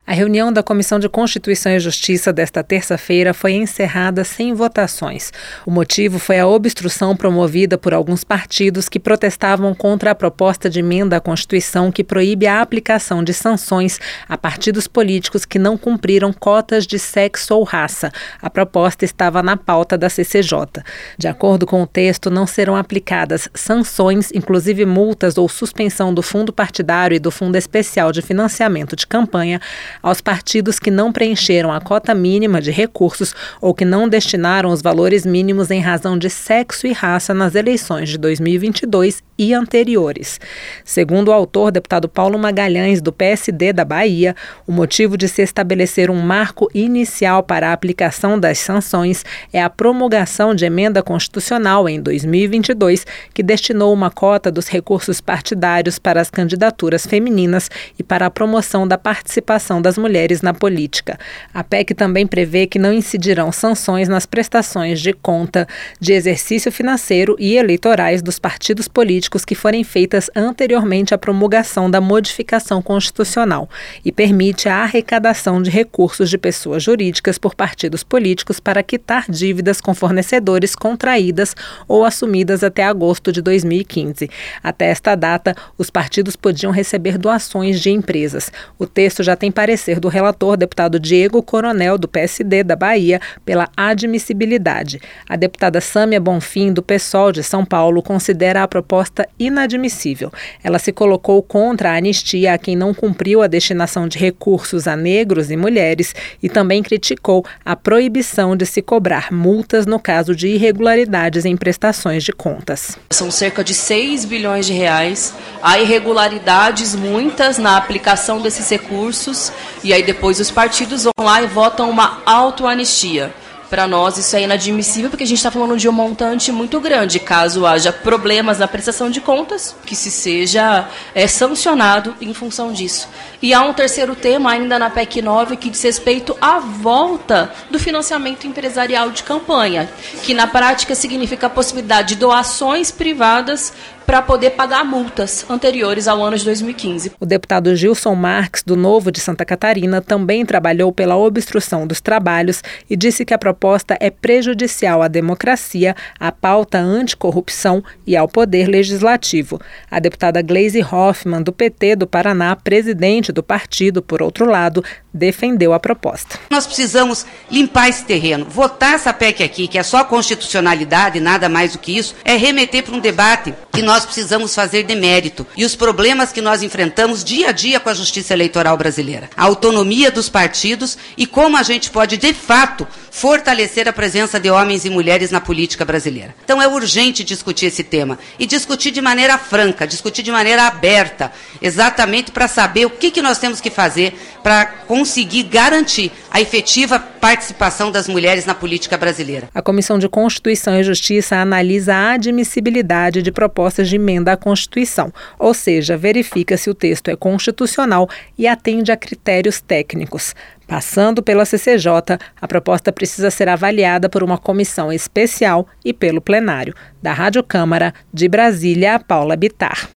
A reunião da Comissão de Constituição e Justiça desta terça-feira foi encerrada sem votações. O motivo foi a obstrução promovida por alguns partidos que protestavam contra a proposta de emenda à Constituição que proíbe a aplicação de sanções a partidos políticos que não cumpriram cotas de sexo ou raça. A proposta estava na pauta da CCJ. De acordo com o texto, não serão aplicadas sanções, inclusive multas ou suspensão do fundo partidário e do Fundo Especial de Financiamento de Campanha, aos partidos que não preencheram a cota mínima de recursos ou que não destinaram os valores mínimos em razão de sexo e raça nas eleições de 2022 e anteriores. Segundo o autor, deputado Paulo Magalhães, do PSD da Bahia, o motivo de se estabelecer um marco inicial para a aplicação das sanções é a promulgação de emenda constitucional em 2022, que destinou uma cota dos recursos partidários para as candidaturas femininas e para a promoção da participação das mulheres na política. A PEC também prevê que não incidirão sanções nas prestações de conta de exercício financeiro e eleitorais dos partidos políticos que forem feitas anteriormente à promulgação da modificação constitucional e permite a arrecadação de recursos de pessoas jurídicas por partidos políticos para quitar dívidas com fornecedores contraídas ou assumidas até agosto de 2015. Até esta data, os partidos podiam receber doações de empresas. O texto já tem parecer do relator, deputado Diego Coronel, do PSD da Bahia, pela admissibilidade. A deputada Sâmia Bonfim, do PSOL de São Paulo, considera a proposta inadmissível. Ela se colocou contra a anistia a quem não cumpriu a destinação de recursos a negros e mulheres e também criticou a proibição de se cobrar multas no caso de irregularidades em prestações de contas. São cerca de 6 bilhões de reais. Há irregularidades muitas na aplicação desses recursos e aí depois os partidos vão lá e votam uma autoanistia. Para nós isso é inadmissível porque a gente está falando de um montante muito grande. Caso haja problemas na prestação de contas, que se seja sancionado em função disso. E há um terceiro tema ainda na PEC 9 que diz respeito à volta do financiamento empresarial de campanha, que na prática significa a possibilidade de doações privadas para poder pagar multas anteriores ao ano de 2015. O deputado Gilson Marques, do Novo de Santa Catarina, também trabalhou pela obstrução dos trabalhos e disse que a proposta é prejudicial à democracia, à pauta anticorrupção e ao poder legislativo. A deputada Gleisi Hoffmann, do PT do Paraná, presidente do partido, por outro lado, defendeu a proposta. Nós precisamos limpar esse terreno. Votar essa PEC aqui, que é só constitucionalidade, nada mais do que isso, é remeter para um debate que nós precisamos fazer de mérito e os problemas que nós enfrentamos dia a dia com a justiça eleitoral brasileira. A autonomia dos partidos e como a gente pode, de fato, fortalecer a presença de homens e mulheres na política brasileira. Então é urgente discutir esse tema e discutir de maneira franca, discutir de maneira aberta, exatamente para saber o que nós temos que fazer para conseguir garantir a efetiva participação das mulheres na política brasileira. A Comissão de Constituição e Justiça analisa a admissibilidade de propostas de emenda à Constituição, ou seja, verifica se o texto é constitucional e atende a critérios técnicos. Passando pela CCJ, a proposta precisa ser avaliada por uma comissão especial e pelo plenário. Da Rádio Câmara, de Brasília, Paula Bittar.